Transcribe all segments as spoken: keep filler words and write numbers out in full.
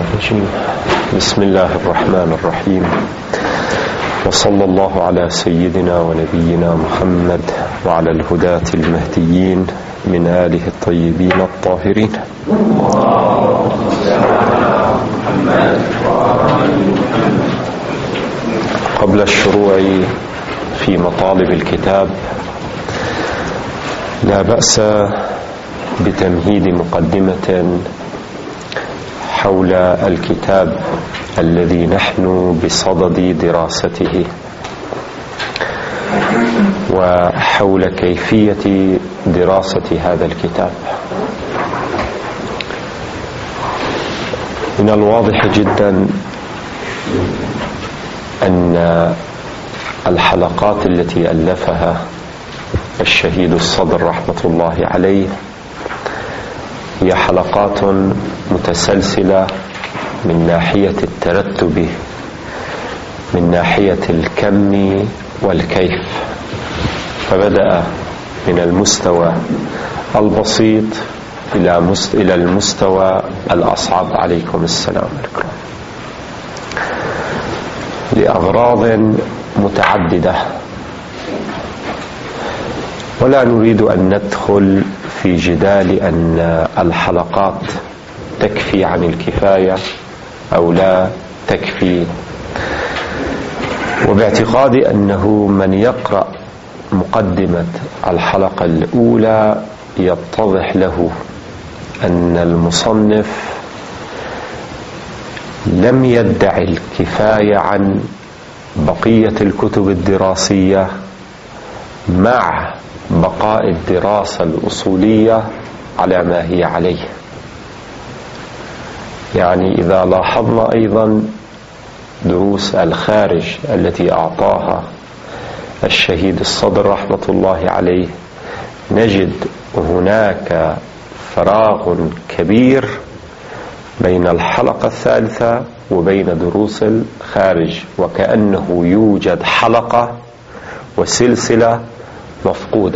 الرجيم. بسم الله الرحمن الرحيم، وصلى الله على سيدنا ونبينا محمد وعلى الهداة المهديين من آله الطيبين الطاهرين. قبل الشروع في مطالب الكتاب لا بأس بتمهيد مقدمة حول الكتاب الذي نحن بصدد دراسته، وحول كيفية دراسة هذا الكتاب. من الواضح جدا أن الحلقات التي ألفها الشهيد الصدر رحمة الله عليه هي حلقات متسلسلة من ناحية الترتب، من ناحية الكم والكيف، فبدأ من المستوى البسيط إلى المستوى الأصعب عليكم السلام الكرام، لأغراض متعددة، ولا نريد أن ندخل في جدال أن الحلقات تكفي عن الكفاية أو لا تكفي، وباعتقادي أنه من يقرأ مقدمة الحلقة الأولى يتضح له أن المصنف لم يدعي الكفاية عن بقية الكتب الدراسية مع بقاء الدراسة الأصولية على ما هي عليه. يعني إذا لاحظنا أيضا دروس الخارج التي أعطاها الشهيد الصدر رحمة الله عليه، نجد هناك فراغ كبير بين الحلقة الثالثة وبين دروس الخارج، وكأنه يوجد حلقة وسلسلة مفقودة.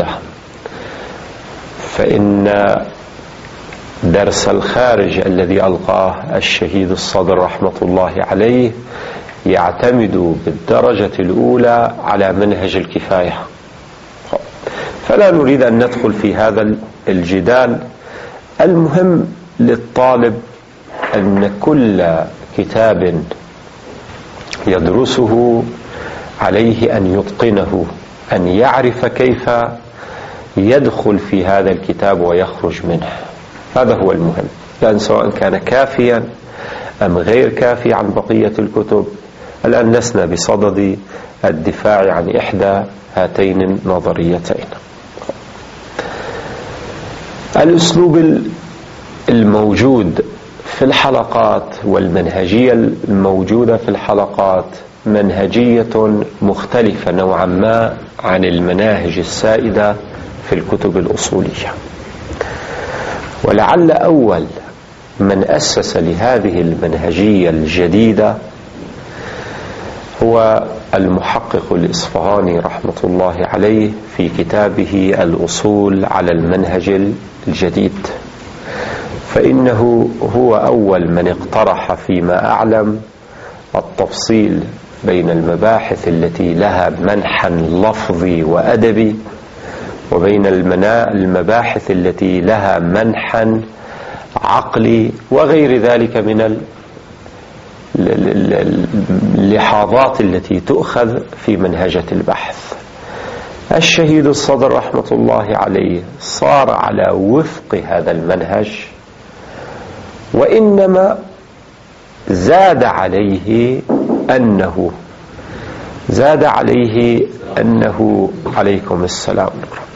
فإن درس الخارج الذي ألقاه الشهيد الصدر رحمة الله عليه يعتمد بالدرجة الأولى على منهج الكفاية، فلا نريد أن ندخل في هذا الجدال. المهم للطالب أن كل كتاب يدرسه عليه أن يتقنه، أن يعرف كيف يدخل في هذا الكتاب ويخرج منه. هذا هو المهم، لأن سواء كان كافيا أم غير كافي عن بقية الكتب. الآن لسنا بصدد الدفاع عن إحدى هاتين النظريتين. الأسلوب الموجود في الحلقات والمنهجية الموجودة في الحلقات منهجية مختلفة نوعا ما عن المناهج السائدة في الكتب الأصولية، ولعل أول من أسس لهذه المنهجية الجديدة هو المحقق الإصفهاني رحمة الله عليه في كتابه الأصول على المنهج الجديد، فإنه هو أول من اقترح فيما أعلم التفصيل بين المباحث التي لها منحى لفظي وأدبي وبين المباحث التي لها منحى عقلي وغير ذلك من اللحاظات التي تؤخذ في منهجة البحث. الشهيد الصدر رحمة الله عليه صار على وفق هذا المنهج، وإنما زاد عليه أنه زاد عليه أنه عليكم السلام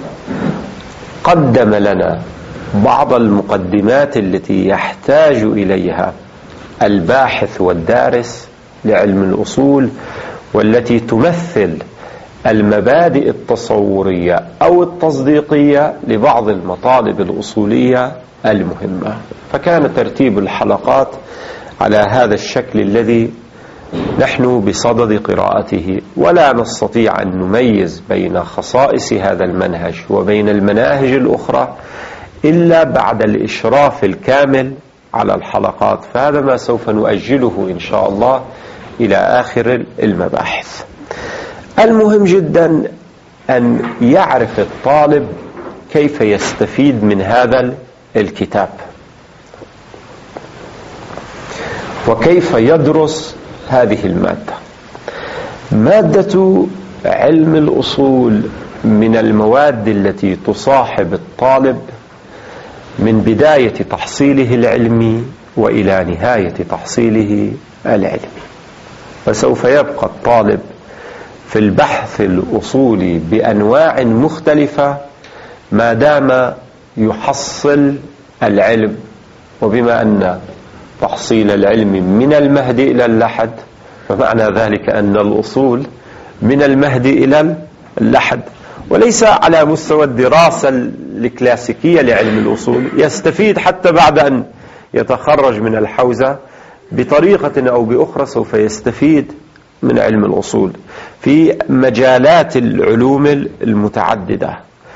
قدم لنا بعض المقدمات التي يحتاج إليها الباحث والدارس لعلم الأصول، والتي تمثل المبادئ التصورية أو التصديقية لبعض المطالب الأصولية المهمة. فكان ترتيب الحلقات على هذا الشكل الذي نحن بصدد قراءته، ولا نستطيع أن نميز بين خصائص هذا المنهج وبين المناهج الأخرى إلا بعد الإشراف الكامل على الحلقات، فهذا ما سوف نؤجله إن شاء الله إلى آخر المباحث. المهم جدا أن يعرف الطالب كيف يستفيد من هذا الكتاب وكيف يدرس هذه المادة. مادة علم الأصول من المواد التي تصاحب الطالب من بداية تحصيله العلمي وإلى نهاية تحصيله العلمي، فسوف يبقى الطالب في البحث الأصولي بأنواع مختلفة ما دام يحصل العلم. وبما أن تحصيل العلم من المهد إلى اللحد، فمعنى ذلك أن الأصول من المهد إلى اللحد، وليس على مستوى الدراسة الكلاسيكية لعلم الأصول. يستفيد حتى بعد أن يتخرج من الحوزة بطريقة أو بأخرى، سوف يستفيد من علم الأصول في مجالات العلوم المتعددة.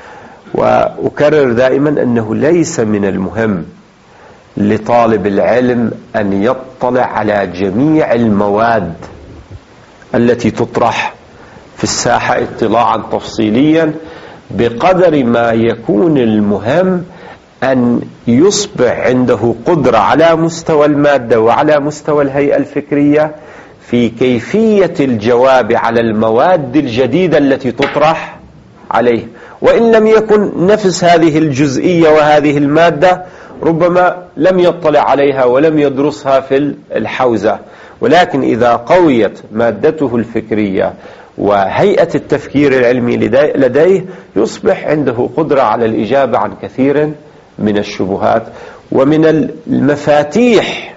وأكرر دائما أنه ليس من المهم لطالب العلم أن يطلع على جميع المواد التي تطرح في الساحة اطلاعا تفصيليا، بقدر ما يكون المهم أن يصبح عنده قدرة على مستوى المادة وعلى مستوى الهيئة الفكرية في كيفية الجواب على المواد الجديدة التي تطرح عليه. وإن لم يكن نفس هذه الجزئية وهذه المادة ربما لم يطلع عليها ولم يدرسها في الحوزة، ولكن إذا قويت مادته الفكرية وهيئة التفكير العلمي لديه يصبح عنده قدرة على الإجابة عن كثير من الشبهات. ومن المفاتيح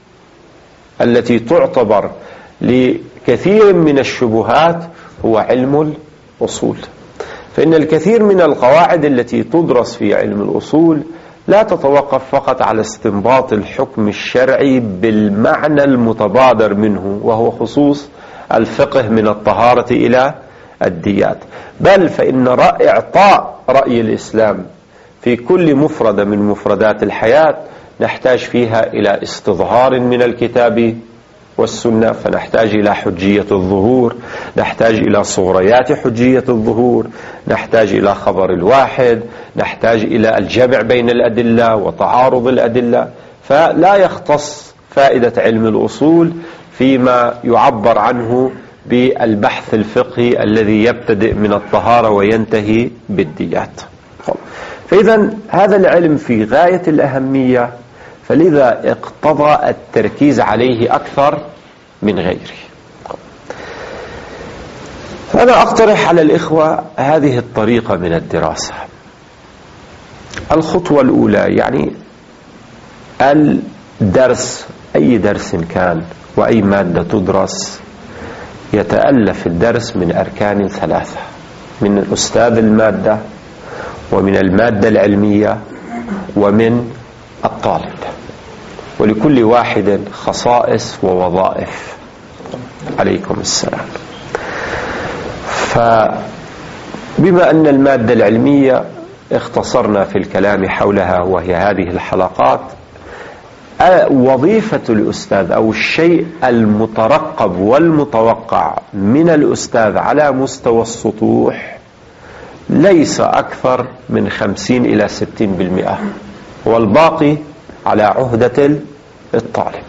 التي تعتبر لكثير من الشبهات هو علم الأصول، فإن الكثير من القواعد التي تدرس في علم الأصول لا تتوقف فقط على استنباط الحكم الشرعي بالمعنى المتبادر منه، وهو خصوص الفقه من الطهارة إلى الديات، بل فإن إعطاء رأي الإسلام في كل مفردة من مفردات الحياة نحتاج فيها إلى استظهار من الكتاب والسنة، فنحتاج إلى حجية الظهور، نحتاج إلى صغريات حجية الظهور، نحتاج إلى خبر الواحد، نحتاج إلى الجمع بين الأدلة وتعارض الأدلة. فلا يختص فائدة علم الأصول فيما يعبر عنه بالبحث الفقهي الذي يبتدئ من الطهارة وينتهي بالديات. فإذا هذا العلم في غاية الأهمية، فلذا اقتضى التركيز عليه أكثر من غيره. فأنا أقترح على الإخوة هذه الطريقة من الدراسة. الخطوة الأولى يعني الدرس، أي درس كان وأي مادة تدرس، يتألف الدرس من أركان ثلاثة: من الأستاذ المادة، ومن المادة العلمية، ومن الطالب. ولكل واحد خصائص ووظائف. عليكم السلام. فبما أن المادة العلمية اختصرنا في الكلام حولها وهي هذه الحلقات، وظيفة الأستاذ أو الشيء المترقب والمتوقع من الأستاذ على مستوى السطوح ليس أكثر من خمسين إلى ستين بالمئة، والباقي على عهدة الطالب.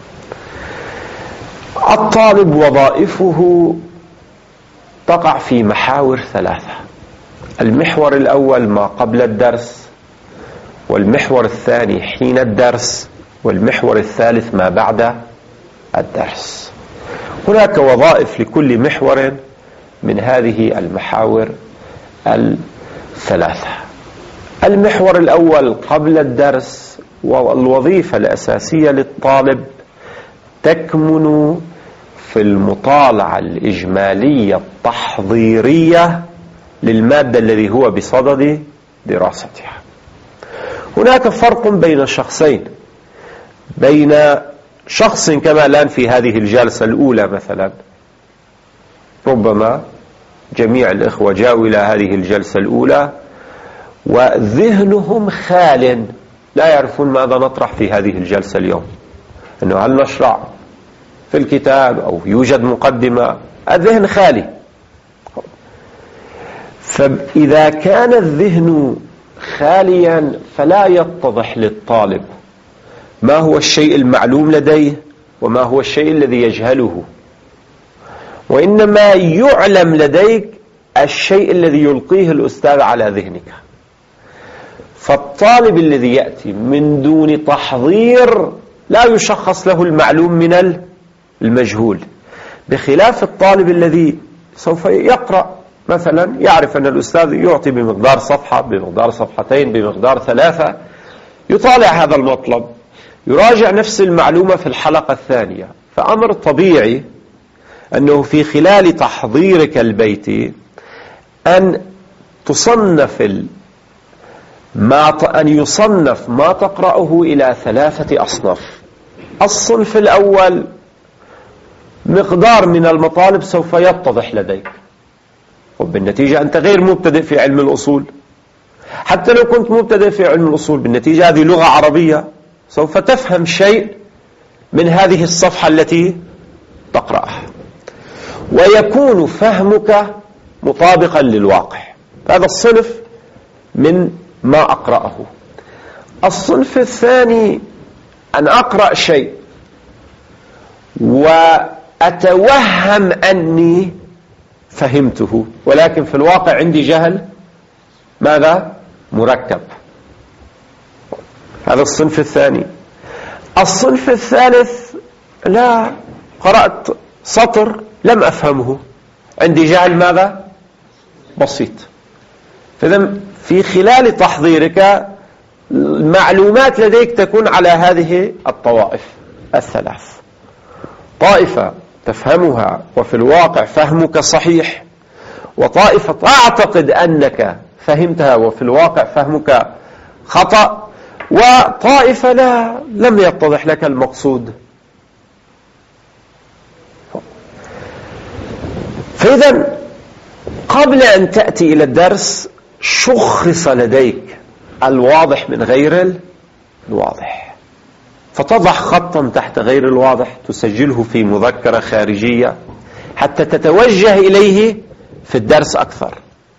الطالب وظائفه تقع في محاور ثلاثة: المحور الأول ما قبل الدرس، والمحور الثاني حين الدرس، والمحور الثالث ما بعد الدرس. هناك وظائف لكل محور من هذه المحاور الثلاثة. المحور الأول قبل الدرس، والوظيفة الأساسية للطالب تكمن في المطالعة الإجمالية التحضيرية للمادة الذي هو بصدد دراستها. هناك فرق بين شخصين، بين شخص كما الآن في هذه الجلسة الأولى مثلا، ربما جميع الإخوة جاءوا إلى هذه الجلسة الأولى وذهنهم خال، لا يعرفون ماذا نطرح في هذه الجلسة اليوم، أنه هل نشرع في الكتاب أو يوجد مقدمة، الذهن خالي. فإذا كان الذهن خاليا فلا يتضح للطالب ما هو الشيء المعلوم لديه وما هو الشيء الذي يجهله، وإنما يعلم لديك الشيء الذي يلقيه الأستاذ على ذهنك. فالطالب الذي يأتي من دون تحضير لا يشخص له المعلوم من المجهول، بخلاف الطالب الذي سوف يقرأ مثلا يعرف أن الأستاذ يعطي بمقدار صفحة، بمقدار صفحتين، بمقدار ثلاثة، يطالع هذا المطلب، يراجع نفس المعلومة في الحلقة الثانية. فأمر طبيعي أنه في خلال تحضيرك البيتي أن تصنف ما أن يصنف ما تقرأه إلى ثلاثة أصناف. الصنف الأول مقدار من المطالب سوف يتضح لديك، وبالنتيجة أنت غير مبتدئ في علم الأصول. حتى لو كنت مبتدئ في علم الأصول، بالنتيجة هذه لغة عربية، سوف تفهم شيء من هذه الصفحة التي تقرأها، ويكون فهمك مطابقا للواقع. هذا الصنف من ما أقرأه. الصنف الثاني أن أقرأ شيء وأتوهم أني فهمته، ولكن في الواقع عندي جهل ماذا؟ مركب. هذا الصنف الثاني. الصنف الثالث لا، قرأت سطر لم أفهمه، عندي جهل ماذا؟ بسيط. فإذا في خلال تحضيرك المعلومات لديك تكون على هذه الطوائف الثلاث: طائفة تفهمها وفي الواقع فهمك صحيح، وطائفة تعتقد أنك فهمتها وفي الواقع فهمك خطأ، وطائفة لا، لم يتضح لك المقصود. فإذا قبل أن تأتي إلى الدرس شخص لديك الواضح من غير الواضح، فتضع خطا تحت غير الواضح تسجله في مذكرة خارجية حتى تتوجه إليه في الدرس أكثر.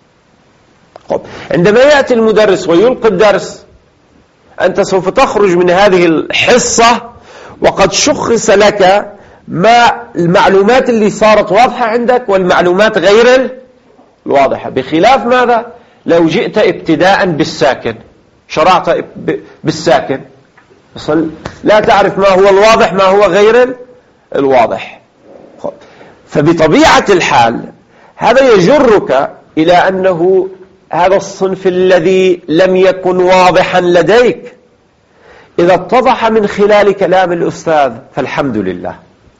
عندما يأتي المدرس ويلقي الدرس، أنت سوف تخرج من هذه الحصة وقد شخص لك ما المعلومات اللي صارت واضحة عندك والمعلومات غير الواضحة. بخلاف ماذا؟ لو جئت ابتداء بالساكن، شرعت بالساكن، لا تعرف ما هو الواضح ما هو غير الواضح. فبطبيعة الحال هذا يجرك إلى أنه هذا الصنف الذي لم يكن واضحا لديك إذا اتضح من خلال كلام الأستاذ فالحمد لله،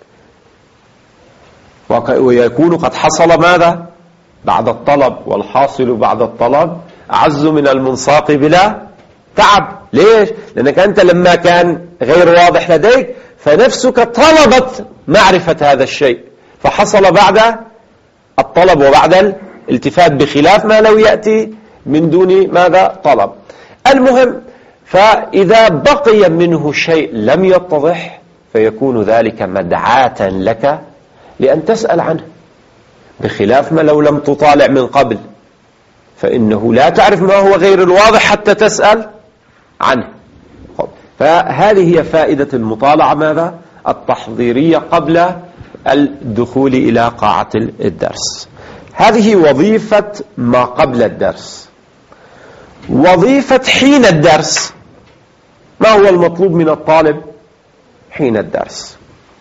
ويكون قد حصل ماذا؟ بعد الطلب، والحاصل بعد الطلب أعز من المنساق بلا تعب. ليش؟ لأنك أنت لما كان غير واضح لديك فنفسك طلبت معرفة هذا الشيء فحصل بعد الطلب وبعد الالتفات، بخلاف ما لو يأتي من دون ماذا؟ طلب. المهم، فإذا بقي منه شيء لم يتضح فيكون ذلك مدعاة لك لأن تسأل عنه، بخلاف ما لو لم تطالع من قبل فإنه لا تعرف ما هو غير الواضح حتى تسأل عنه. فهذه هي فائدة المطالعة ماذا؟ التحضيرية قبل الدخول إلى قاعة الدرس. هذه وظيفة ما قبل الدرس. وظيفة حين الدرس، ما هو المطلوب من الطالب حين الدرس؟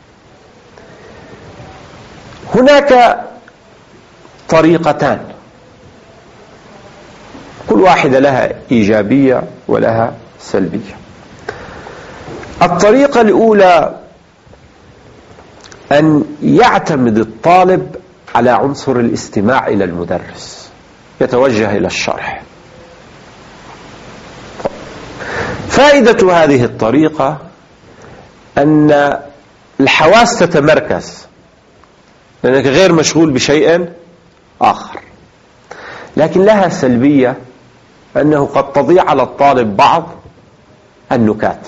هناك طريقتان، كل واحدة لها إيجابية ولها سلبية. الطريقة الأولى أن يعتمد الطالب على عنصر الاستماع إلى المدرس، يتوجه إلى الشرح. فائدة هذه الطريقة أن الحواس تتمركز لأنك غير مشغول بشيء آخر. لكن لها سلبية أنه قد تضيع على الطالب بعض النكات،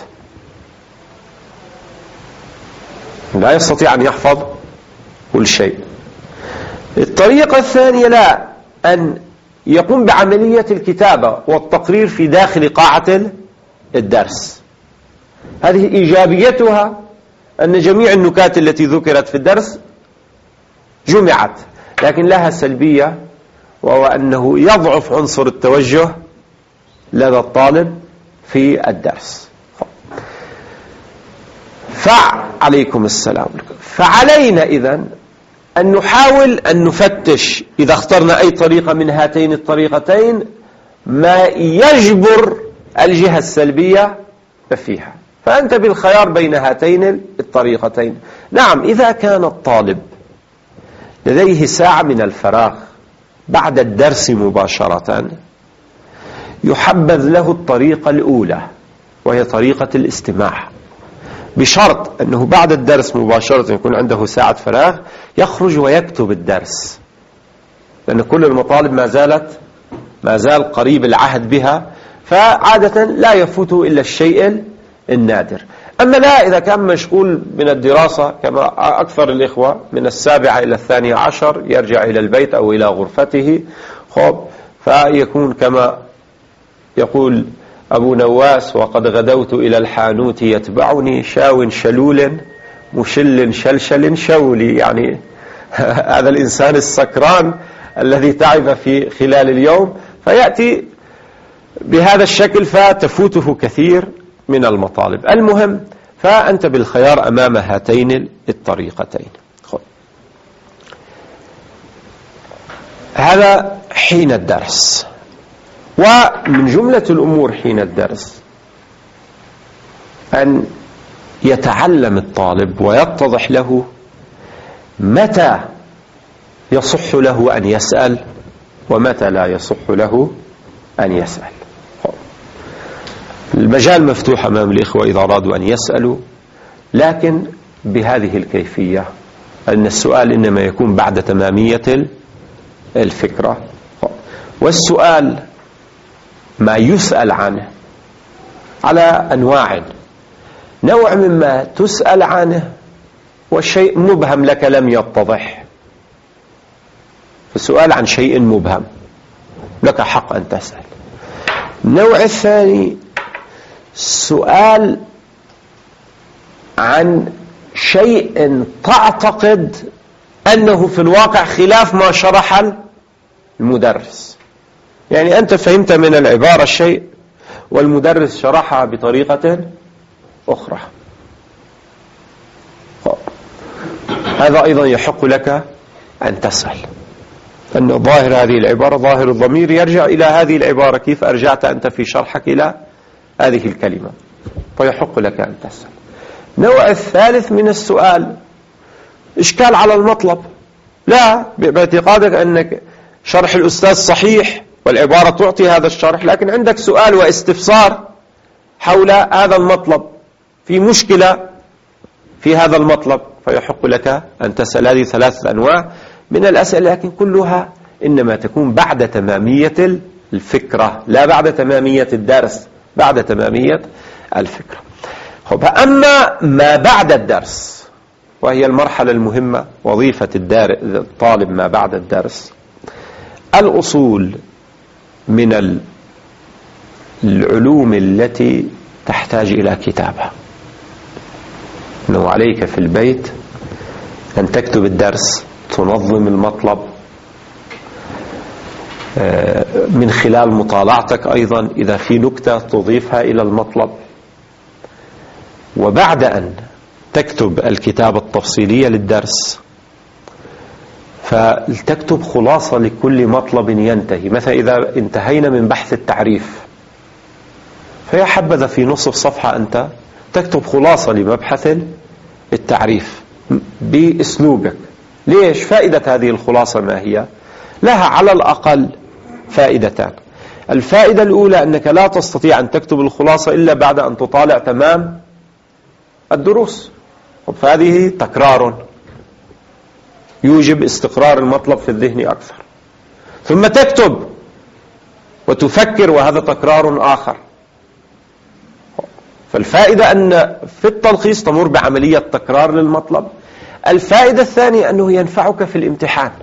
لا يستطيع أن يحفظ كل شيء. الطريقة الثانية لا، أن يقوم بعملية الكتابة والتقرير في داخل قاعة الدرس. هذه إيجابيتها أن جميع النكات التي ذكرت في الدرس جمعت، لكن لها سلبية، وهو أنه يضعف عنصر التوجه لدى الطالب في الدرس. فعليكم السلام. فعلينا إذن أن نحاول أن نفتش إذا اخترنا أي طريقة من هاتين الطريقتين ما يجبر الجهة السلبية فيها. فأنت بالخيار بين هاتين الطريقتين. نعم، إذا كان الطالب لديه ساعة من الفراغ بعد الدرس مباشرة، يحبذ له الطريقة الأولى وهي طريقة الاستماع، بشرط أنه بعد الدرس مباشرة يكون عنده ساعة فراغ يخرج ويكتب الدرس، لأن كل المطالب ما زالت ما زال قريب العهد بها، فعادة لا يفوته إلا الشيء النادر. أما لا، إذا كان مشغول من الدراسة كما أكثر الإخوة من السابعة إلى الثانية عشر يرجع إلى البيت أو إلى غرفته، خب فيكون كما يقول أبو نواس: وقد غدوت إلى الحانوت يتبعني شاو شلول مشل شلشل شولي. يعني هذا الإنسان السكران الذي تعب في خلال اليوم، فيأتي بهذا الشكل فتفوته كثير من المطالب. المهم، فأنت بالخيار أمام هاتين الطريقتين. هذا حين الدرس. ومن جملة الأمور حين الدرس أن يتعلم الطالب ويتضح له متى يصح له أن يسأل ومتى لا يصح له أن يسأل. المجال مفتوح أمام الإخوة إذا أرادوا أن يسألوا، لكن بهذه الكيفية، أن السؤال إنما يكون بعد تمامية الفكرة. والسؤال ما يسأل عنه على أنواع: نوع مما تسأل عنه والشيء مبهم لك لم يتضح، السؤال عن شيء مبهم لك حق أن تسأل. النوع الثاني سؤال عن شيء تعتقد أنه في الواقع خلاف ما شرح المدرس، يعني أنت فهمت من العبارة الشيء والمدرس شرحها بطريقة أخرى، هذا أيضا يحق لك أن تسأل، أن ظاهر هذه العبارة، ظاهر الضمير يرجع إلى هذه العبارة، كيف أرجعت أنت في شرحك إلى هذه الكلمة؟ فيحق لك أن تسأل. النوع الثالث من السؤال إشكال على المطلب، لا باعتقادك أنك شرح الأستاذ صحيح والعبارة تعطي هذا الشرح، لكن عندك سؤال واستفسار حول هذا المطلب، في مشكلة في هذا المطلب، فيحق لك أن تسأل. هذه ثلاثة أنواع من الأسئلة، لكن كلها إنما تكون بعد تمامية الفكرة، لا بعد تمامية الدرس، بعد تمامية الفكرة. خب، أما ما بعد الدرس وهي المرحلة المهمة، وظيفة الطالب ما بعد الدرس، الأصول من العلوم التي تحتاج إلى كتابة. إنه عليك في البيت أن تكتب الدرس، تنظم المطلب من خلال مطالعتك، أيضا إذا في نكتة تضيفها إلى المطلب. وبعد أن تكتب الكتابة التفصيلية للدرس، فلتكتب خلاصة لكل مطلب ينتهي. مثلا إذا انتهينا من بحث التعريف، فيا حبذا في نصف صفحة أنت تكتب خلاصة لمبحث التعريف بأسلوبك. ليش؟ فائدة هذه الخلاصة ما هي؟ لها على الأقل فائدتان. الفائدة الأولى أنك لا تستطيع أن تكتب الخلاصة إلا بعد أن تطالع تمام الدروس، فهذه تكرار يوجب استقرار المطلب في الذهن أكثر. ثم تكتب وتفكر، وهذا تكرار آخر. فالفائدة أن في التلخيص تمر بعملية تكرار للمطلب. الفائدة الثانية أنه ينفعك في الامتحان.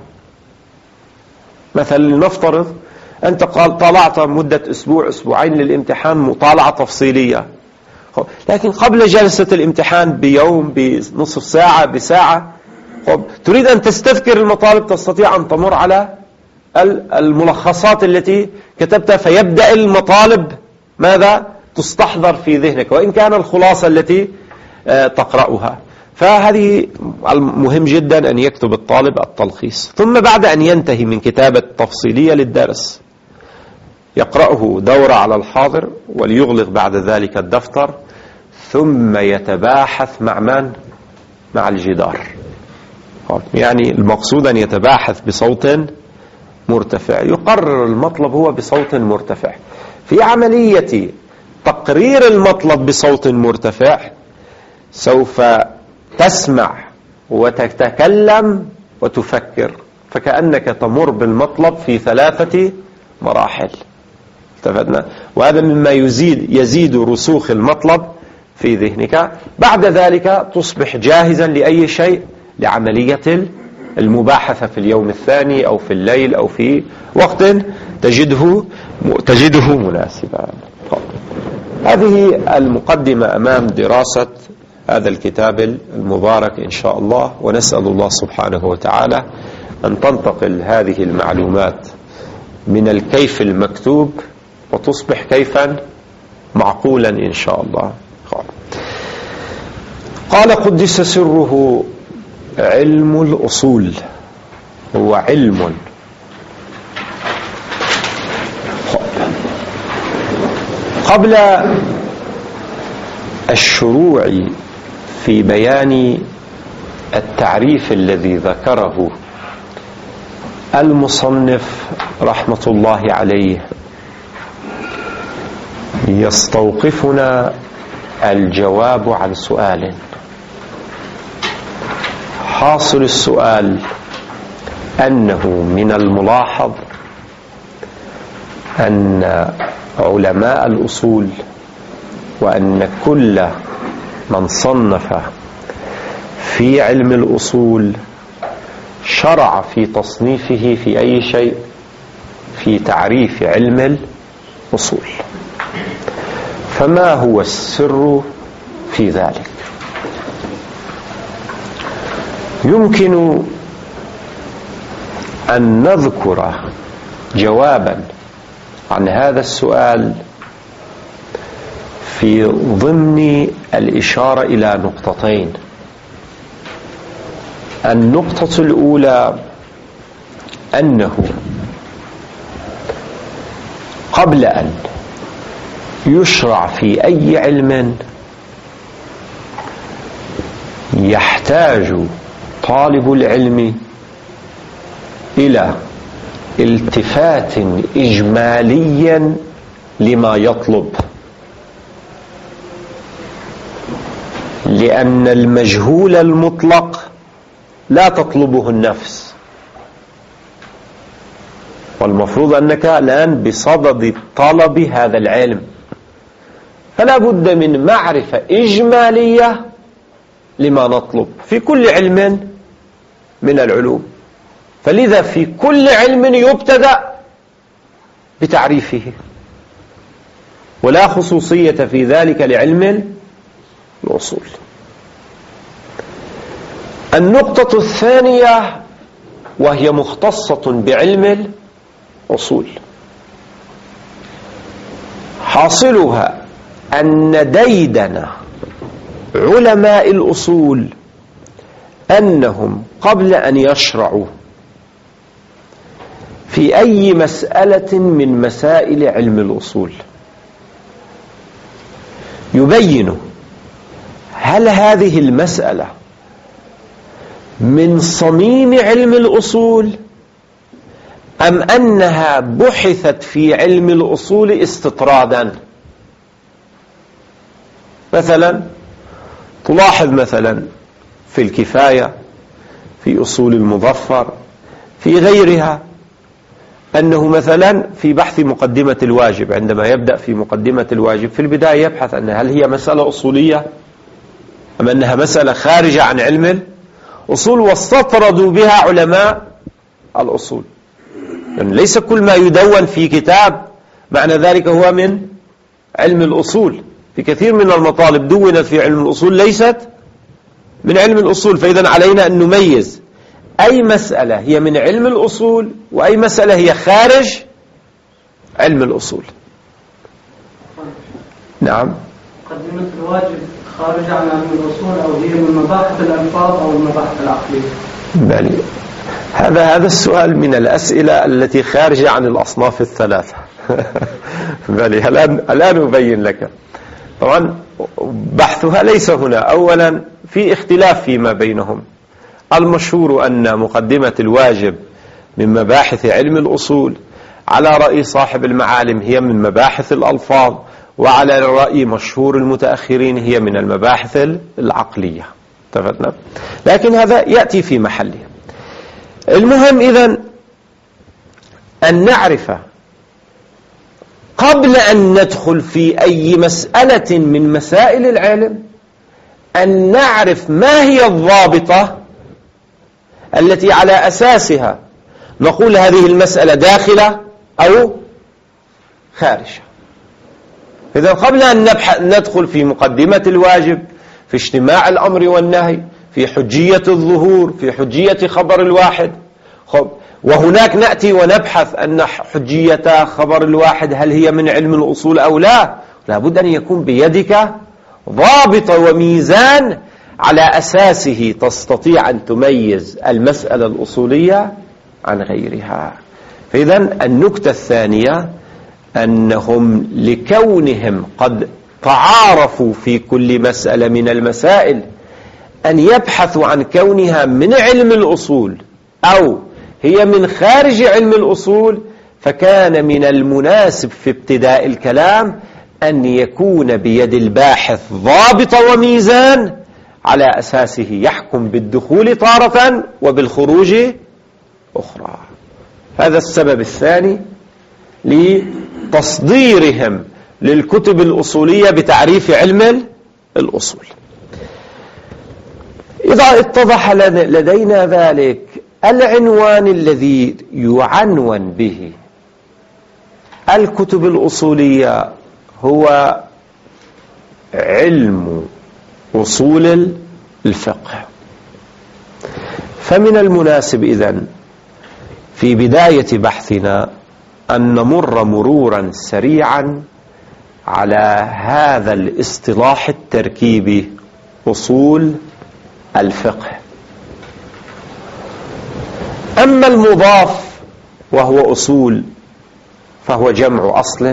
مثلا لنفترض أنت طالعت مدة أسبوع أسبوعين للامتحان مطالعة تفصيلية، لكن قبل جلسة الامتحان بيوم بنصف ساعة بساعة تريد أن تستذكر المطالب، تستطيع أن تمر على الملخصات التي كتبتها، فيبدأ المطالب ماذا تستحضر في ذهنك وإن كان الخلاصة التي تقرأها. فهذه المهم جدا أن يكتب الطالب التلخيص، ثم بعد أن ينتهي من كتابة تفصيلية للدرس يقرأه دورة على الحاضر وليغلق بعد ذلك الدفتر، ثم يتباحث مع من؟ مع الجدار. يعني المقصود أن يتباحث بصوت مرتفع، يقرر المطلب هو بصوت مرتفع. في عملية تقرير المطلب بصوت مرتفع سوف تسمع وتتكلم وتفكر، فكأنك تمر بالمطلب في ثلاثة مراحل. استفدنا؟ وهذا مما يزيد يزيد رسوخ المطلب في ذهنك. بعد ذلك تصبح جاهزا لأي شيء، لعملية المباحثة في اليوم الثاني أو في الليل أو في وقت تجده تجده مناسبا. هذه المقدمة أمام دراسة هذا الكتاب المبارك إن شاء الله، ونسأل الله سبحانه وتعالى أن تنتقل هذه المعلومات من الكيف المكتوب وتصبح كيفا معقولا إن شاء الله. قال قدس سره: علم الأصول هو علم قبل الشروع في بيان التعريف الذي ذكره المصنف رحمة الله عليه، يستوقفنا الجواب عن سؤال. حاصل السؤال أنه من الملاحظ أن علماء الأصول وأن كل من صنف في علم الأصول شرع في تصنيفه في أي شيء؟ في تعريف علم الأصول. فما هو السر في ذلك؟ يمكن أن نذكر جوابا عن هذا السؤال في ضمن الإشارة إلى نقطتين. النقطة الأولى أنه قبل أن يشرع في أي علم يحتاج طالب العلم إلى التفات إجماليا لما يطلب، لأن المجهول المطلق لا تطلبه النفس، والمفروض أنك الآن بصدد طلب هذا العلم، فلا بد من معرفة إجمالية لما نطلب في كل علم من العلوم. فلذا في كل علم يبتدأ بتعريفه، ولا خصوصية في ذلك لعلم الأصول. النقطة الثانية وهي مختصة بعلم الأصول، حاصلها أن ديدن علماء الأصول أنهم قبل أن يشرعوا في أي مسألة من مسائل علم الأصول يبين هل هذه المسألة من صميم علم الأصول أم أنها بحثت في علم الأصول استطرادا. مثلا تلاحظ مثلا في الكفاية، في أصول المظفر، في غيرها، أنه مثلا في بحث مقدمة الواجب، عندما يبدأ في مقدمة الواجب في البداية يبحث أن هل هي مسألة أصولية أم أنها مسألة خارجة عن علم الأصول، واستطردوا بها علماء الأصول. يعني ليس كل ما يدون في كتاب معنى ذلك هو من علم الأصول، في كثير من المطالب دونت في علم الأصول ليست من علم الأصول. فإذا علينا أن نميز أي مسألة هي من علم الأصول وأي مسألة هي خارج علم الأصول. نعم. مقدمة الواجب خارج عن علم الأصول أو هي من مباحث الألفاظ أو المباحث العقلية؟ بلي. هذا هذا السؤال من الأسئلة التي خارجة عن الأصناف الثلاثة. بلي. الآن الآن أبين لك. طبعا بحثها ليس هنا. أولا في اختلاف فيما بينهم. المشهور أن مقدمة الواجب من مباحث علم الأصول، على رأي صاحب المعالم هي من مباحث الألفاظ، وعلى رأي مشهور المتأخرين هي من المباحث العقلية. اتفقنا؟ لكن هذا يأتي في محله. المهم إذن أن نعرف قبل أن ندخل في أي مسألة من مسائل العلم أن نعرف ما هي الضابطة التي على أساسها نقول هذه المسألة داخلة أو خارجة. إذا قبل أن ندخل في مقدمة الواجب، في اجتماع الأمر والنهي، في حجية الظهور، في حجية خبر الواحد، خب وهناك نأتي ونبحث أن حجية خبر الواحد هل هي من علم الأصول أو لا، لابد أن يكون بيدك ضابط وميزان على أساسه تستطيع أن تميز المسألة الأصولية عن غيرها. فإذا النكتة الثانية أنهم لكونهم قد تعارفوا في كل مسألة من المسائل أن يبحثوا عن كونها من علم الأصول أو هي من خارج علم الأصول، فكان من المناسب في ابتداء الكلام أن يكون بيد الباحث ضابط وميزان على أساسه يحكم بالدخول تارة وبالخروج أخرى. هذا السبب الثاني لتصديرهم للكتب الأصولية بتعريف علم الأصول. إذا اتضح لدينا ذلك، العنوان الذي يعنون به الكتب الأصولية هو علم أصول الفقه. فمن المناسب إذن في بداية بحثنا أن نمر مرورا سريعا على هذا الاصطلاح التركيبي أصول الفقه. أما المضاف وهو أصول فهو جمع أصل،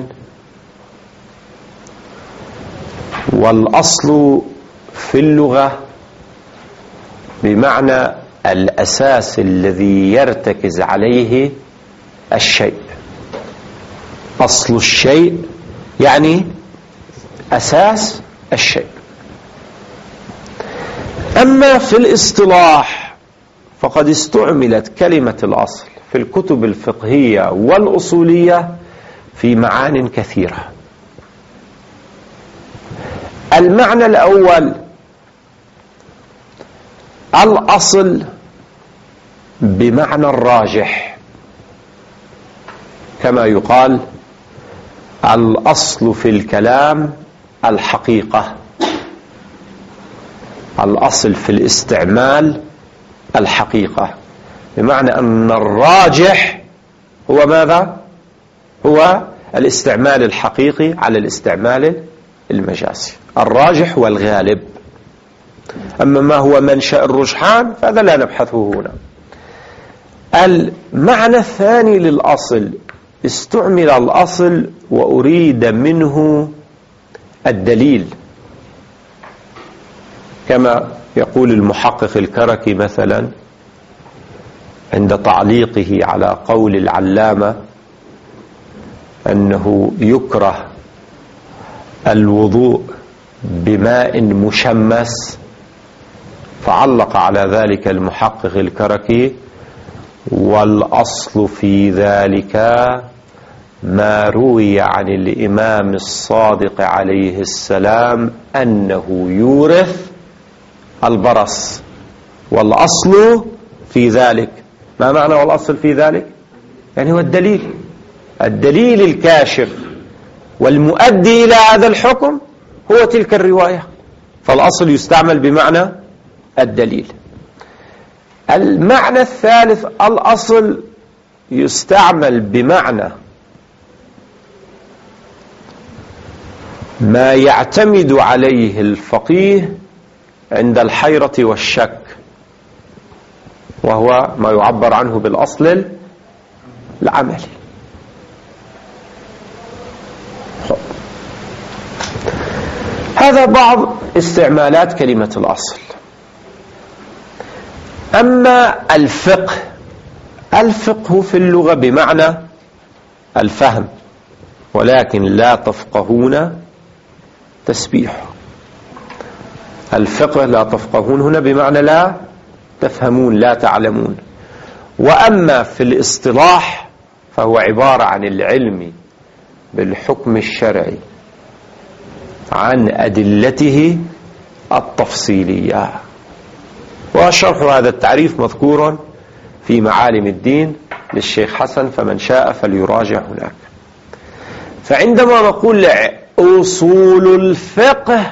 والأصل في اللغة بمعنى الأساس الذي يرتكز عليه الشيء. أصل الشيء يعني أساس الشيء. أما في الاصطلاح فقد استعملت كلمة الأصل في الكتب الفقهية والأصولية في معان كثيرة. المعنى الأول الأصل بمعنى الراجح، كما يقال الأصل في الكلام الحقيقة، الأصل في الاستعمال الحقيقة، بمعنى أن الراجح هو ماذا؟ هو الاستعمال الحقيقي على الاستعمال المجازي، الراجح والغالب. أما ما هو منشأ الرجحان فهذا لا نبحثه هنا. المعنى الثاني للأصل، استعمل الأصل وأريد منه الدليل، كما يقول المحقق الكركي مثلا عند تعليقه على قول العلامة أنه يكره الوضوء بماء مشمس، فعلق على ذلك المحقق الكركي والأصل في ذلك ما روي عن الإمام الصادق عليه السلام أنه يورث البرص. والأصل في ذلك، ما معنى والأصل في ذلك؟ يعني هو الدليل الدليل الكاشف والمؤدي إلى هذا الحكم هو تلك الرواية، فالأصل يستعمل بمعنى الدليل. المعنى الثالث، الأصل يستعمل بمعنى ما يعتمد عليه الفقيه عند الحيرة والشك، وهو ما يعبر عنه بالأصل العملي. هذا بعض استعمالات كلمة الأصل. أما الفقه، الفقه في اللغة بمعنى الفهم، ولكن لا تفقهون تسبيح. الفقه لا تفقهون هنا بمعنى لا تفهمون، لا تعلمون. وأما في الاصطلاح فهو عبارة عن العلم بالحكم الشرعي عن أدلته التفصيلية. وشرح هذا التعريف مذكور في معالم الدين للشيخ حسن، فمن شاء فليراجع هناك. فعندما نقول أصول الفقه،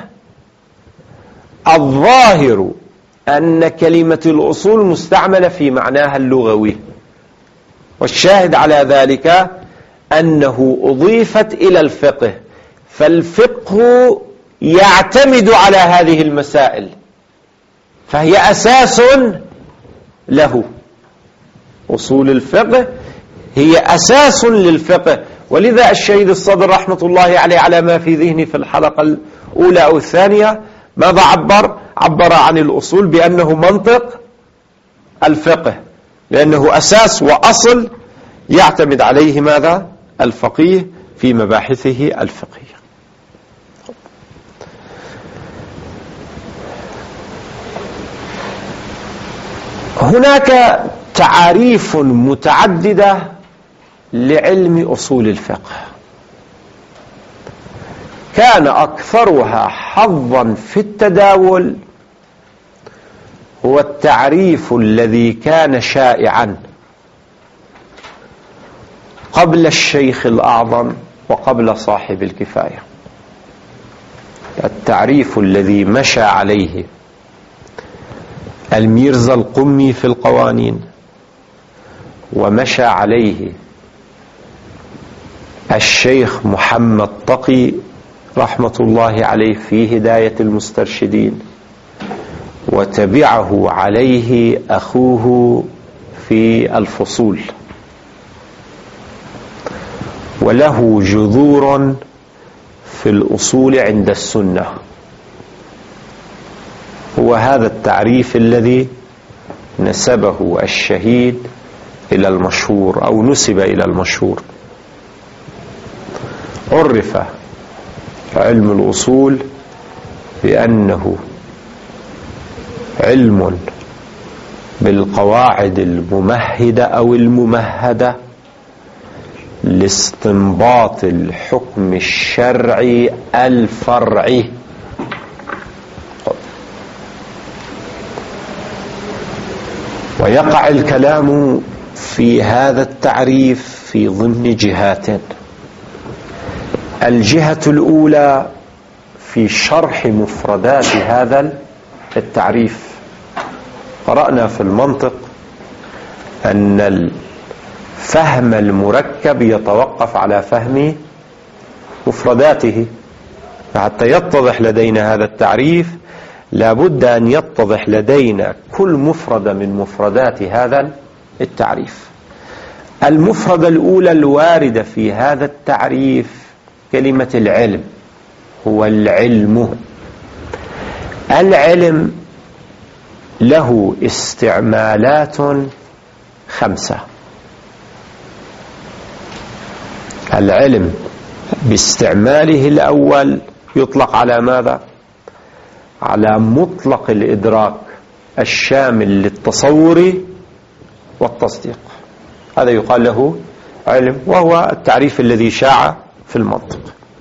الظاهر أن كلمة الأصول مستعملة في معناها اللغوي، والشاهد على ذلك أنه أضيفت إلى الفقه، فالفقه يعتمد على هذه المسائل، فهي أساس له. أصول الفقه هي أساس للفقه. ولذا الشهيد الصدر رحمة الله عليه على ما في ذهني في الحلقة الأولى أو الثانية ماذا عبر؟ عبر عن الأصول بأنه منطق الفقه، لأنه أساس وأصل يعتمد عليه ماذا؟ الفقيه في مباحثه الفقهية. هناك تعاريف متعددة لعلم أصول الفقه، كان أكثرها حظا في التداول هو التعريف الذي كان شائعا قبل الشيخ الأعظم وقبل صاحب الكفاية، التعريف الذي مشى عليه الميرزا القمي في القوانين، ومشى عليه الشيخ محمد طقي رحمة الله عليه في هداية المسترشدين، وتبعه عليه أخوه في الفصول، وله جذور في الأصول عند السنة. هو هذا التعريف الذي نسبه الشهيد إلى المشهور أو نسب إلى المشهور. عرف علم الأصول بأنه علم بالقواعد الممهدة أو الممهدة لاستنباط الحكم الشرعي الفرعي. ويقع الكلام في هذا التعريف في ضمن جهات. الجهة الأولى في شرح مفردات هذا التعريف. قرأنا في المنطق أن الفهم المركب يتوقف على فهم مفرداته، فحتى يتضح لدينا هذا التعريف لابد أن يتضح لدينا كل مفردة من مفردات هذا التعريف. المفردة الأولى الواردة في هذا التعريف كلمة العلم. هو العلم. العلم له استعمالات خمسة. العلم باستعماله الأول يطلق على ماذا؟ على مطلق الإدراك الشامل للتصور والتصديق. هذا يقال له علم، وهو التعريف الذي شاع في المنطق.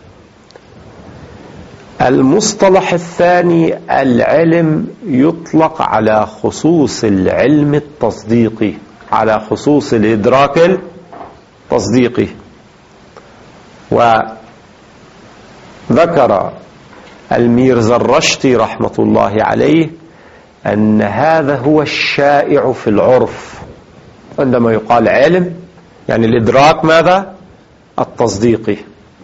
المصطلح الثاني: العلم يطلق على خصوص العلم التصديقي، على خصوص الإدراك التصديقي. وذكر الميرزرشتي رحمة الله عليه أن هذا هو الشائع في العرف. عندما يقال علم يعني الإدراك ماذا؟ التصديقي.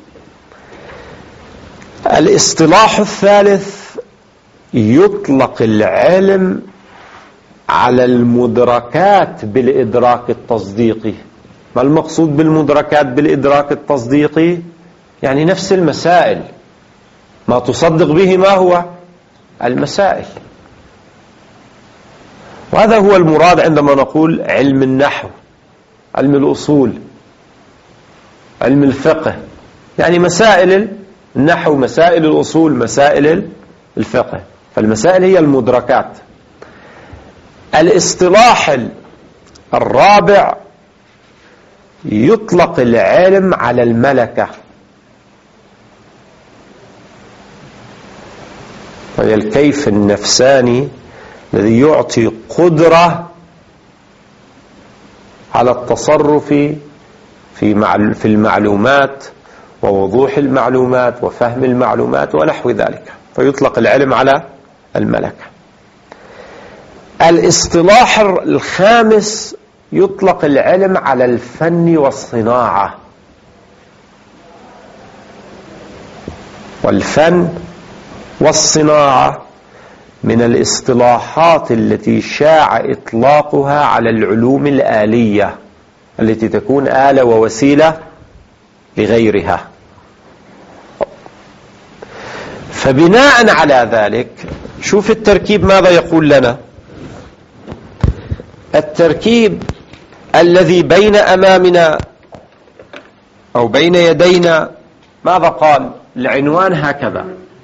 الاصطلاح الثالث: يطلق العلم على المدركات بالإدراك التصديقي. ما المقصود بالمدركات بالإدراك التصديقي؟ يعني نفس المسائل، ما تصدق به ما هو المسائل. وهذا هو المراد عندما نقول علم النحو، علم الأصول، علم الفقه، يعني مسائل النحو، مسائل الأصول، مسائل الفقه. فالمسائل هي المدركات. الاصطلاح الرابع: يطلق العلم على الملكة، وهي الكيف النفساني الذي يعطي قدرة على التصرف في في المعلومات ووضوح المعلومات وفهم المعلومات ونحو ذلك، فيطلق العلم على الملكة. الاصطلاح الخامس: يطلق العلم على الفن والصناعة. والفن والصناعة من الاصطلاحات التي شاع إطلاقها على العلوم الآلية التي تكون آلة ووسيلة لغيرها. فبناء على ذلك شوف التركيب ماذا يقول لنا. التركيب الذي بين أمامنا أو بين يدينا ماذا قال؟ العنوان هكذا: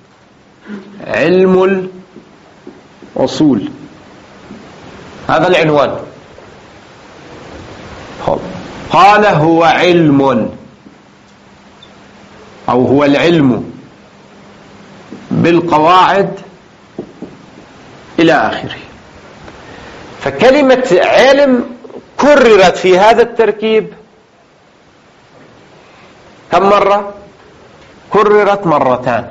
علم الأصول. هذا العنوان. قال هو علم، أو هو العلم بالقواعد إلى آخره. فكلمة علم كررت في هذا التركيب كم مرة؟ كررت مرتان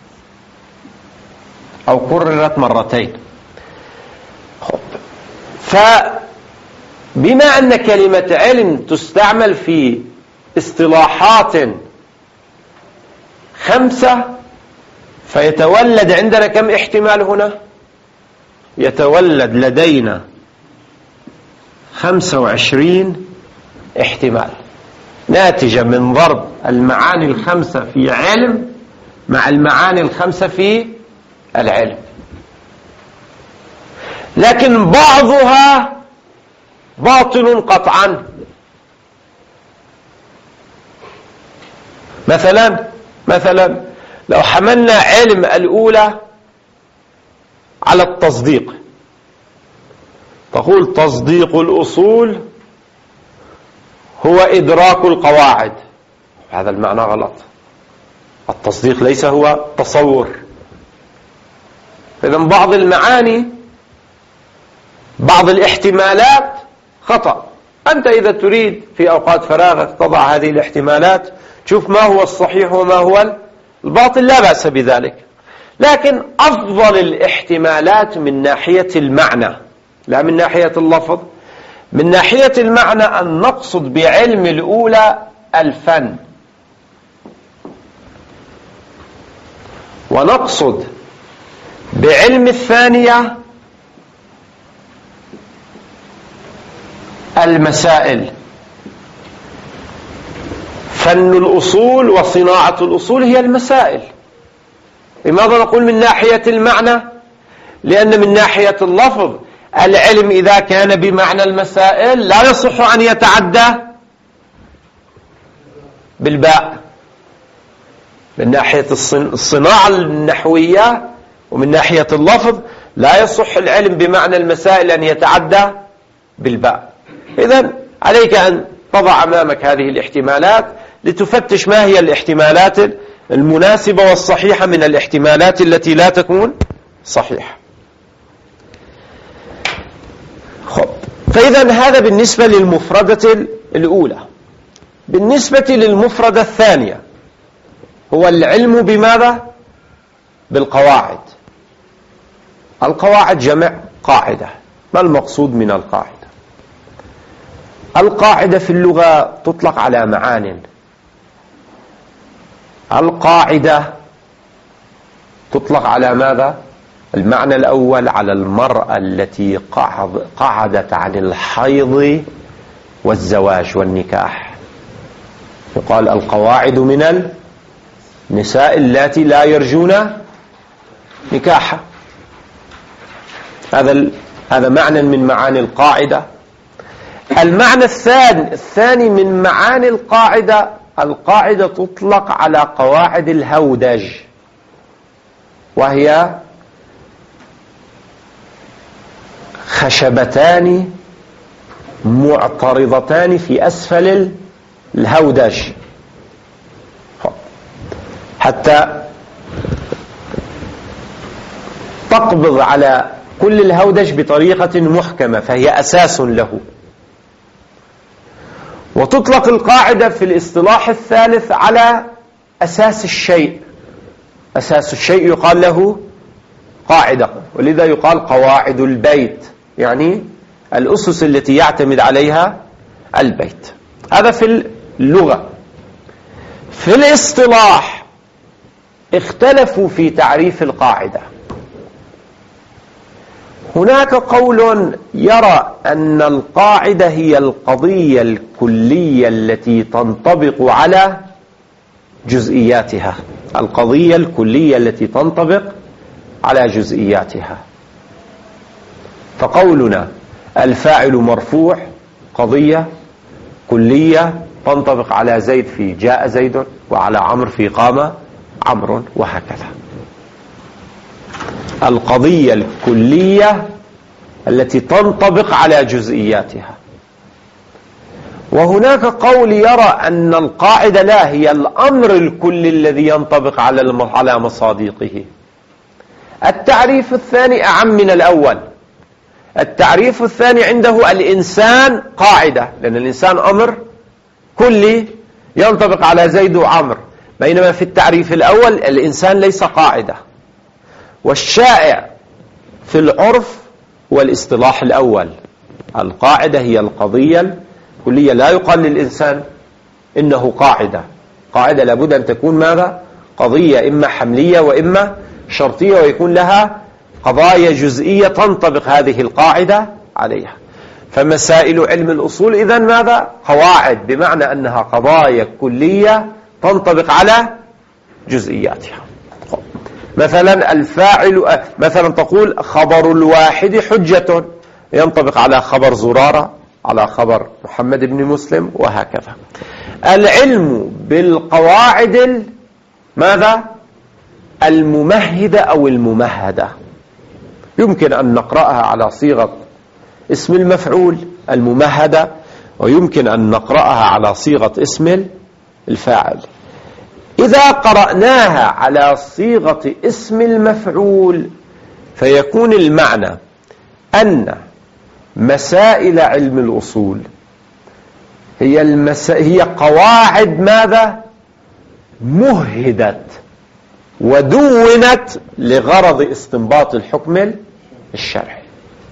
أو كررت مرتين. فبما أن كلمة علم تستعمل في اصطلاحات خمسة، فيتولد عندنا كم احتمال هنا؟ يتولد لدينا خمسة وعشرين احتمال ناتجة من ضرب المعاني الخمسة في علم مع المعاني الخمسة في العلم. لكن بعضها باطل قطعا. مثلا مثلا لو حملنا علم الأولى على التصديق، تقول تصديق الأصول هو إدراك القواعد، هذا المعنى غلط. التصديق ليس هو تصور. إذن بعض المعاني، بعض الاحتمالات خطأ. أنت إذا تريد في أوقات فراغك تضع هذه الاحتمالات، تشوف ما هو الصحيح وما هو الباطل، لا بأس بذلك. لكن أفضل الاحتمالات من ناحية المعنى لا من ناحية اللفظ، من ناحية المعنى أن نقصد بعلم الأولى الفن، ونقصد بعلم الثانية المسائل. فن الأصول وصناعة الأصول هي المسائل. لماذا نقول من ناحية المعنى؟ لأن من ناحية اللفظ العلم إذا كان بمعنى المسائل لا يصح أن يتعدى بالباء. من ناحية الصناعة النحوية ومن ناحية اللفظ لا يصح العلم بمعنى المسائل أن يتعدى بالباء. إذن عليك أن تضع أمامك هذه الاحتمالات لتفتش ما هي الاحتمالات المناسبة والصحيحة من الاحتمالات التي لا تكون صحيحة. خب، فإذا هذا بالنسبة للمفردة الأولى. بالنسبة للمفردة الثانية هو العلم بماذا؟ بالقواعد. القواعد جمع قاعدة. ما المقصود من القاعدة؟ القاعدة في اللغة تطلق على معان. القاعدة تطلق على ماذا؟ المعنى الأول على المرأة التي قعدت عن الحيض والزواج والنكاح، يقال القواعد من النساء اللاتي لا يرجون نكاحا. هذا هذا معنى من معاني القاعدة. المعنى الثاني الثاني من معاني القاعدة، القاعدة تطلق على قواعد الهودج، وهي خشبتان معترضتان في أسفل الهودج حتى تقبض على كل الهودج بطريقة محكمة، فهي أساس له. وتطلق القاعدة في الاصطلاح الثالث على أساس الشيء. أساس الشيء يقال له قاعدة، ولذا يقال قواعد البيت، يعني الأسس التي يعتمد عليها البيت. هذا في اللغة. في الاصطلاح اختلفوا في تعريف القاعدة. هناك قول يرى أن القاعدة هي القضية الكلية التي تنطبق على جزئياتها. القضية الكلية التي تنطبق على جزئياتها. فقولنا الفاعل مرفوع قضية كلية تنطبق على زيد في جاء زيد، وعلى عمرو في قام عمرو، وهكذا. القضية الكلية التي تنطبق على جزئياتها. وهناك قول يرى أن القاعدة لا، هي الأمر الكلي الذي ينطبق على على مصادقه. التعريف الثاني أعم من الأول. التعريف الثاني عنده الإنسان قاعدة، لأن الإنسان أمر كلي ينطبق على زيد وعمر، بينما في التعريف الأول الإنسان ليس قاعدة. والشائع في العرف والاصطلاح الأول، القاعدة هي القضية الكلية. لا يقال للإنسان إنه قاعدة. قاعدة لابد أن تكون ماذا؟ قضية إما حملية وإما شرطية، ويكون لها قضايا جزئية تنطبق هذه القاعدة عليها. فمسائل علم الأصول إذن ماذا؟ قواعد، بمعنى أنها قضايا كلية تنطبق على جزئياتها. مثلا الفاعل، مثلا تقول خبر الواحد حجة، ينطبق على خبر زرارة، على خبر محمد بن مسلم، وهكذا. العلم بالقواعد ماذا؟ الممهدة أو الممهدة. يمكن أن نقرأها على صيغة اسم المفعول الممهدة، ويمكن أن نقرأها على صيغة اسم الفاعل. إذا قرأناها على صيغة اسم المفعول فيكون المعنى أن مسائل علم الأصول هي, المسا... هي قواعد ماذا؟ مهدت ودونت لغرض استنباط الحكم الشرعي.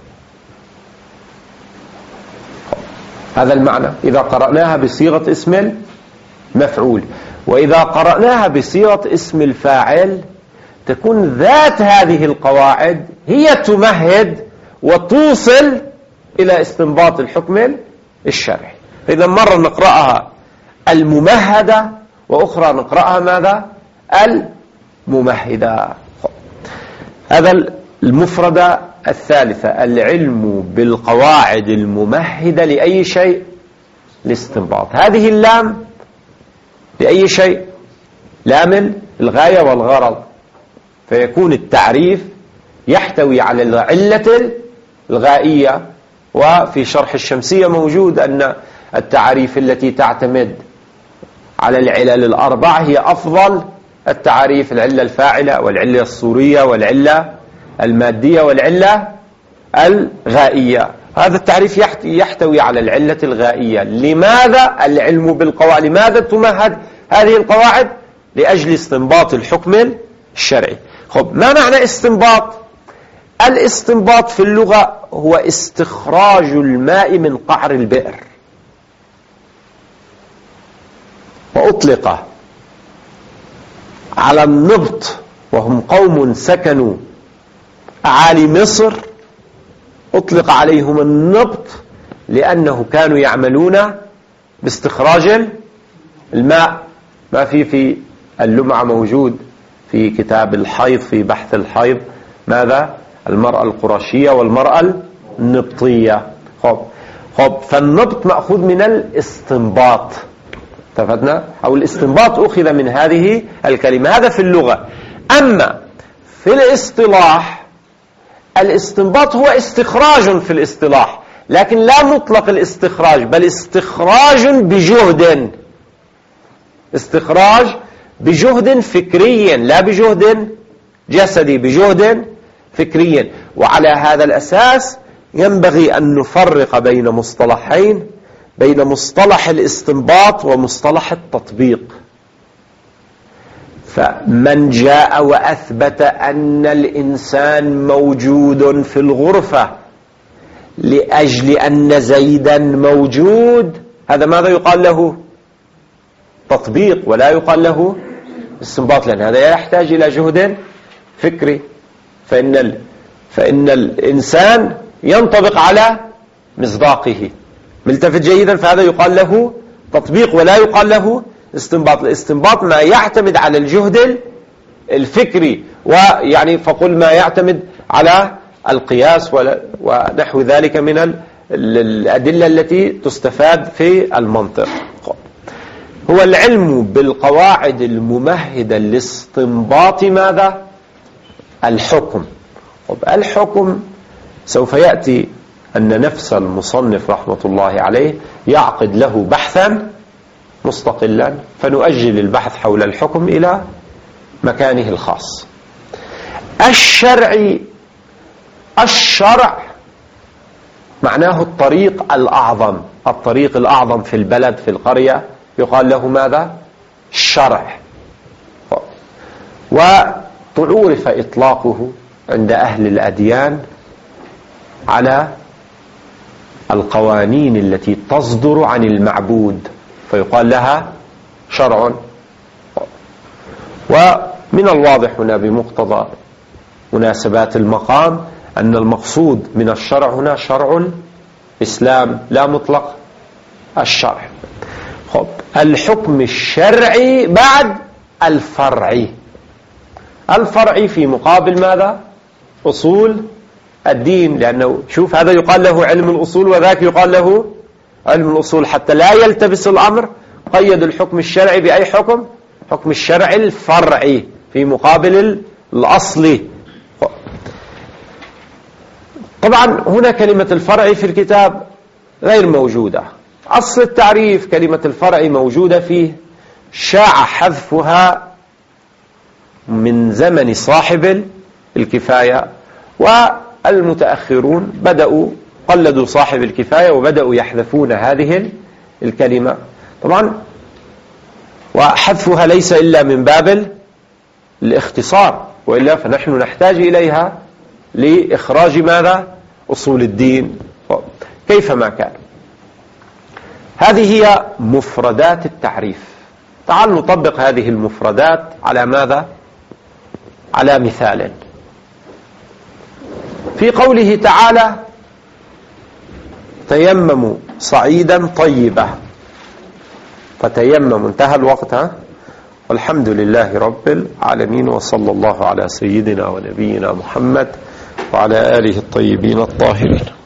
هذا المعنى إذا قرأناها بصيغة اسم المفعول. وإذا قرأناها بصيغة اسم الفاعل تكون ذات هذه القواعد هي تمهد وتوصل إلى استنباط الحكم الشرعي. إذا مرة نقرأها الممهدة، وأخرى نقرأها ماذا؟ الممهدة. هذا المفردة الثالثة، العلم بالقواعد الممهدة لأي شيء؟ الاستنباط. هذه اللام لأي شيء؟ لام الغاية والغرض، فيكون التعريف يحتوي على العلة الغائية وفي شرح الشمسية موجود أن التعريف التي تعتمد على العلل الأربع هي أفضل التعريف: العلة الفاعلة والعلة الصورية والعلة المادية والعلة الغائية. هذا التعريف يحتوي على العلة الغائية. لماذا العلم بالقواعد؟ لماذا تمهد هذه القواعد؟ لأجل استنباط الحكم الشرعي. خب، ما معنى استنباط؟ الاستنباط في اللغة هو استخراج الماء من قعر البئر، وأطلق على النبط وهم قوم سكنوا أعالي مصر، أطلق عليهم النبط لأنه كانوا يعملون باستخراج الماء. ما في في اللمعة موجود في كتاب الحيض في بحث الحيض ماذا؟ المرأة القرشية والمرأة النبطية. خب خب فالنبط مأخوذ من الاستنباط، اتفقنا؟ أو الاستنباط أخذ من هذه الكلمة. هذا في اللغة. أما في الاصطلاح، الاستنباط هو استخراج في الاصطلاح، لكن لا مطلق الاستخراج، بل استخراج بجهد، استخراج بجهد فكري لا بجهد جسدي، بجهد فكري. وعلى هذا الأساس ينبغي أن نفرق بين مصطلحين، بين مصطلح الاستنباط ومصطلح التطبيق. فمن جاء وأثبت أن الإنسان موجود في الغرفة لأجل أن زيدا موجود، هذا ماذا يقال له؟ تطبيق، ولا يقال له استنباط، لأن هذا يحتاج إلى جهد فكري. فإن, ال... فإن الإنسان ينطبق على مصداقه. ملتفت جيدا؟ فهذا يقال له تطبيق ولا يقال له استنباط. الاستنباط ما يعتمد على الجهد الفكري، ويعني فقل ما يعتمد على القياس ونحو ذلك من الأدلة التي تستفاد في المنطق. هو العلم بالقواعد الممهدة لاستنباط ماذا؟ الحكم. الحكم سوف يأتي أن نفس المصنف رحمة الله عليه يعقد له بحثا مستقلا، فنؤجل البحث حول الحكم إلى مكانه الخاص. الشرع، الشرع معناه الطريق الأعظم، الطريق الأعظم في البلد في القرية يقال له ماذا؟ الشرع. وتعرف إطلاقه عند أهل الأديان على القوانين التي تصدر عن المعبود، فيقال لها شرع. ومن الواضح هنا بمقتضى مناسبات المقام أن المقصود من الشرع هنا شرع الإسلام لا مطلق الشرع. خب، الحكم الشرعي بعد الفرعي. الفرعي في مقابل ماذا؟ أصول الدين، لأنه شوف هذا يقال له علم الأصول وذاك يقال له علم الأصول، حتى لا يلتبس الأمر قيد الحكم الشرعي بأي حكم؟ حكم الشرعي الفرعي في مقابل الأصلي. طبعا هنا كلمة الفرعي في الكتاب غير موجودة. أصل التعريف كلمة الفرعي موجودة فيه، شاع حذفها من زمن صاحب الكفاية، والمتأخرون بدأوا قلدوا صاحب الكفاية وبدأوا يحذفون هذه الكلمة. طبعا وحذفها ليس إلا من باب الاختصار، وإلا فنحن نحتاج إليها لإخراج ماذا؟ أصول الدين كيفما كان. هذه هي مفردات التعريف. تعالوا نطبق هذه المفردات على ماذا؟ على مثال. في قوله تعالى تيمموا صعيدا طيبا، فتيمموا، انتهى الوقت. ها؟ والحمد لله رب العالمين، وصلى الله على سيدنا ونبينا محمد وعلى آله الطيبين الطاهرين.